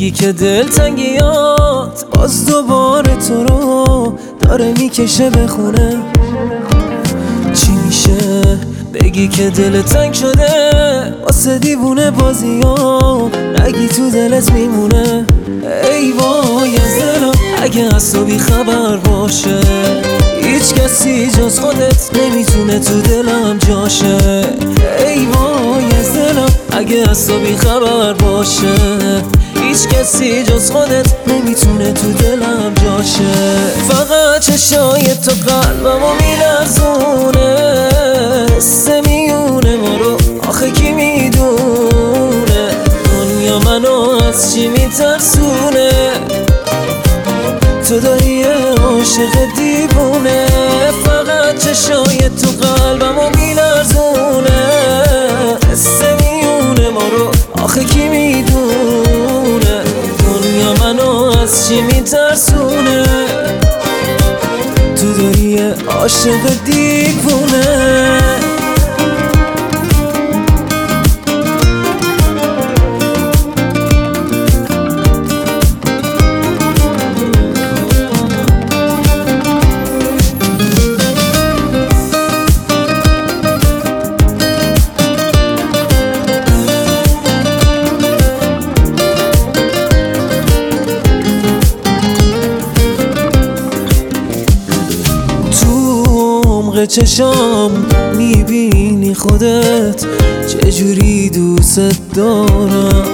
بگی که دلتنگیات باز دوباره تو رو داره میکشه به خونه. چی میشه بگی که دلت تنگ شده واسه دیوونه بازیام، نگی تو دلت میمونه. ای وای از دلم اگه از تو بی خبر باشه، هیچ کسی جز خودت نمیتونه تو دلم جاشه. ای وای از دلم اگه از تو بی خبر باشه، هیچ کسی جز خودت نمیتونه تو دلم جاشه. فقط چشای تو قلبمو میلرزونه، حس میونه ما رو آخه کی میدونه، دنیا منو از چی میترسونه. تو داری یه عاشق دیوونه، فقط چشای تو قلبمو میلرزونه، حس میونه ما رو آخه کی میدونه، دنیا منو از چی میترسونه. تو داری یه عاشق دیوونه. چشام میبینی خودت چجوری دوست دارم،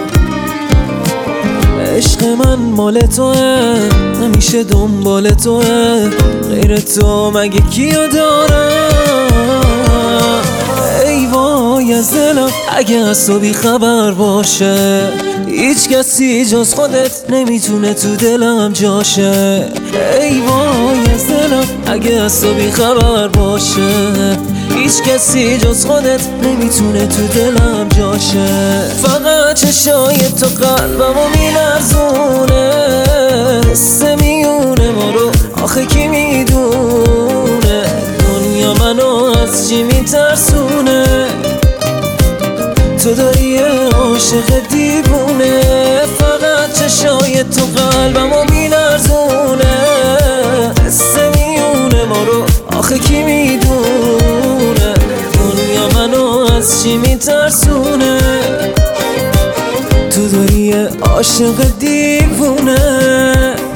عشق من مال توه همیشه دنبال توه، غیر تو مگه کیو دارم. ای وای از دلم اگه از تو بی خبر باشه، هیچ کسی جز خودت نمیتونه تو دلم جاشه. ای وای از دلم اگه از تو بی خبر باشه، هیچ کسی جز خودت نمیتونه تو دلم جاشه. فقط چشای تو قلبمو میلرزونه، حس میونه ما رو آخه کی میدونه، دنیا منو از چی میترسونه. تو داری یه عاشق دیوونه، فقط چشای تو قلبمو میلرزونه، حس میونه ما رو آخه کی میدونه، دنیا منو از چی میترسونه. تو داری یه عاشق دیوونه.